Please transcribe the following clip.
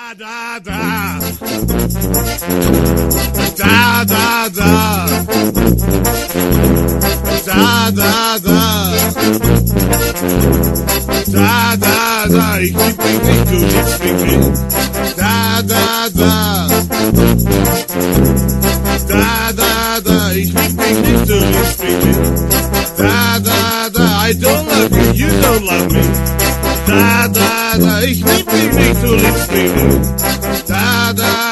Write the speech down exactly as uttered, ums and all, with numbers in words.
Da, da, da. Da, da, da. Da, da, da. Da, da, da. Ich lieb dich nicht, du liebst mich nicht. Da, da, da. Da, da, da. Ich lieb dich nicht, du liebst mich nicht. Da, da, da. I don't love you, you don't love me. Da, da, da. Ich lieb dich nicht, du liebst mich nicht. Da, da.